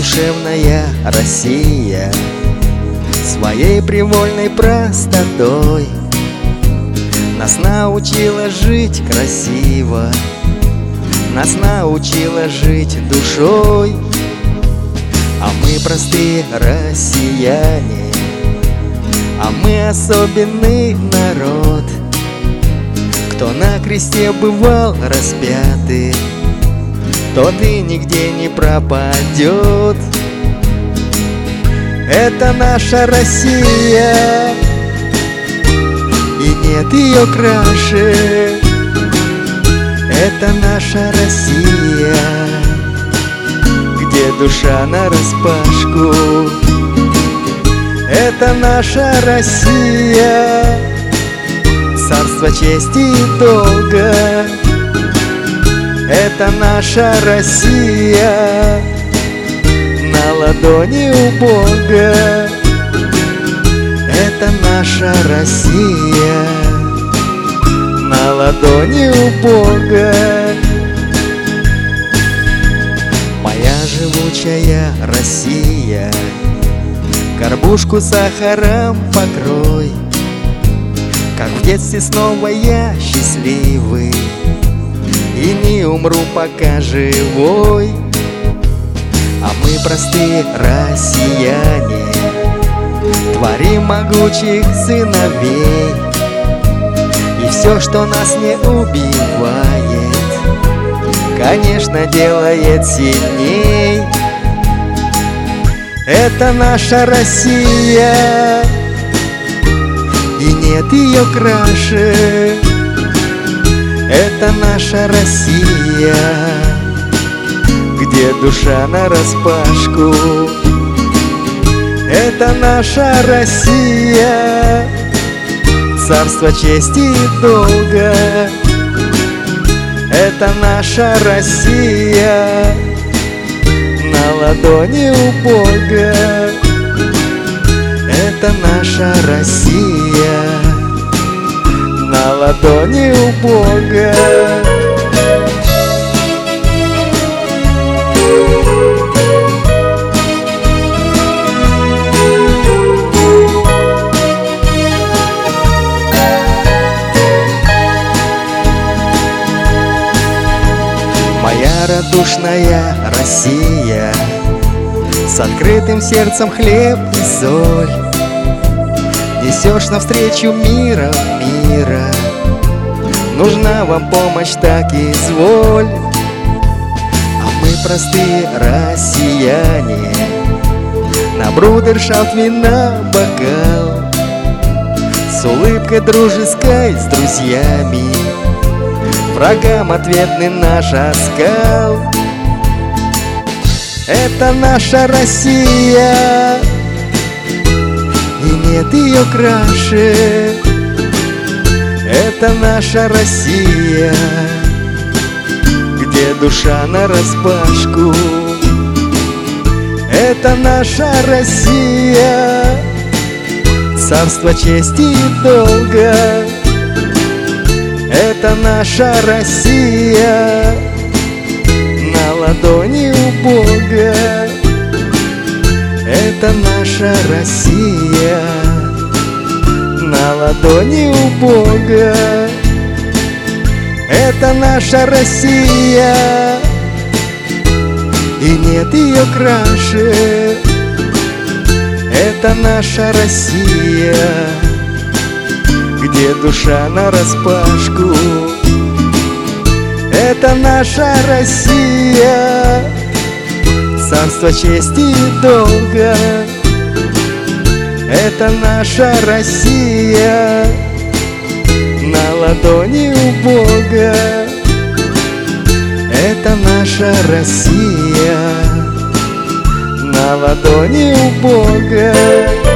душевная Россия своей привольной простотой нас научила жить красиво, нас научила жить душой. А мы простые россияне, а мы особенный народ, кто на кресте бывал распятый, тот и нигде не пропадет. Это наша Россия, и нет ее краше. Это наша Россия, где душа нараспашку. Это наша Россия, царство чести и долга. Это наша Россия, на ладони у Бога. Это наша Россия, на ладони у Бога. Моя живучая Россия, горбушку сахаром покрой, как в детстве снова я счастливый и не умру, пока живой. А мы простые россияне, творим могучих сыновей, и все, что нас не убивает, конечно, делает сильней. Это наша Россия, и нет ее краше. Это наша Россия, где душа нараспашку. Это наша Россия, царство чести и долга. Это наша Россия, на ладони у Бога. Это наша Россия, на ладони у Бога. Моя радушная Россия, с открытым сердцем хлеб и соль, несешь навстречу мира. Нужна вам помощь, так изволь. А мы простые россияне, на брудершафт вина бокал, с улыбкой дружеской с друзьями, врагам ответный наш оскал. Это наша Россия, и нет ее краше. Это наша Россия, где душа нараспашку. Это наша Россия, царство чести и долга. Это наша Россия, на ладони у Бога. Это наша Россия, на ладони у Бога. Это наша Россия, и нет ее краше. Это наша Россия, где душа нараспашку. Это наша Россия, царство чести и долга. Это наша Россия, на ладони у Бога. Это наша Россия, на ладони у Бога.